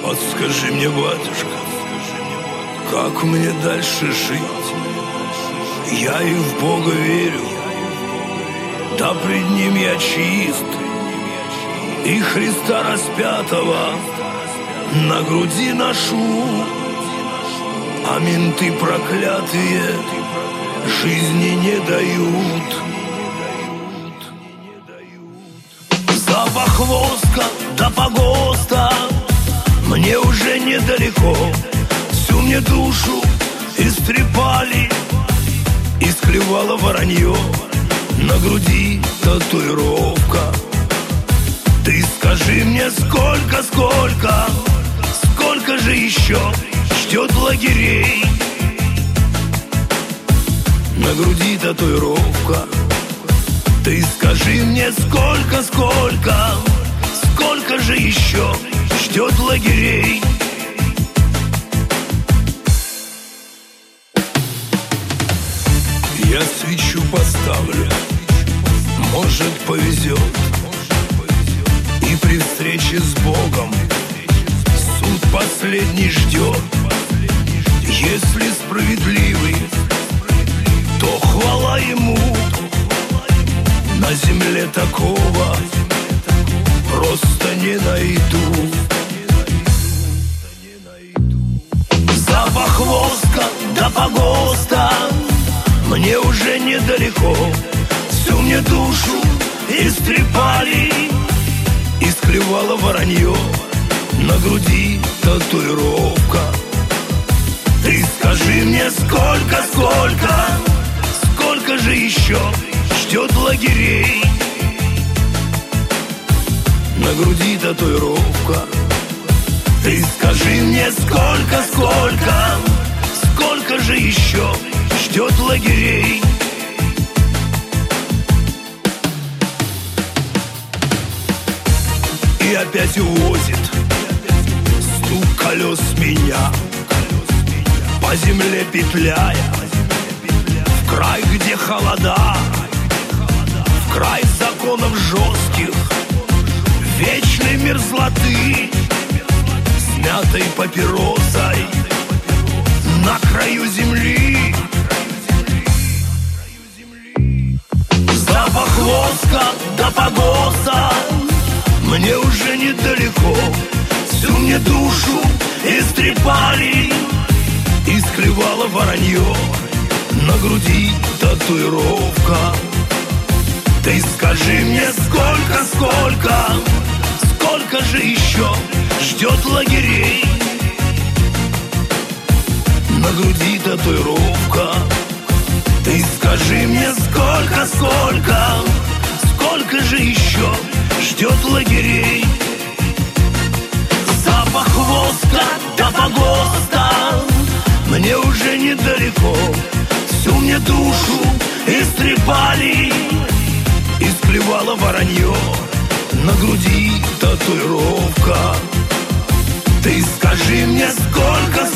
Подскажи мне, батюшка, как мне дальше жить? Я и в Бога верю, да пред Ним я чист, и Христа распятого на груди ношу, а менты проклятые жизни не дают. Запах воска до погоста мне уже недалеко. Всю мне душу истрепали, исклевало воронье. На груди татуировка. Ты скажи мне, сколько же еще ждет лагерей? На груди татуировка. Ты скажи мне, сколько же еще ждет лагерей? Я свечу поставлю, может повезет, и при встрече с Богом суд последний ждет. Если справедливый, то хвала Ему. На земле такого просто не найду. Запах воска до погоста мне уже недалеко. Всю мне душу истрепали, исклевало воронье. На груди татуировка. Ты скажи мне, сколько же еще ждет лагерей? На груди татуировка. Ты скажи мне, сколько же еще ждет лагерей? И опять увозит стук колес меня, по земле петляя, в край, где холода, в край законов жестких, вечной мерзлоты, смятой папиросой на краю земли. Запах воска до погоста мне уже недалеко. Всю мне душу истрепали, исклевало воронье. На груди татуировка. Ты скажи мне, сколько же еще ждет лагерей? На груди татуировка. Ты скажи мне, сколько же еще ждет лагерей? Запах воска до погоста мне уже недалеко. Всю мне душу истрепали, исклевало воронье. На груди татуировка. Ты скажи мне, сколько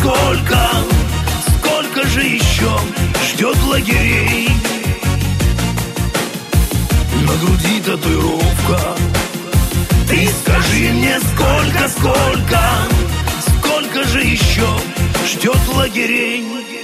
же еще ждет лагерей? На груди татуировка. Ты скажи мне, сколько же еще ждет лагерей?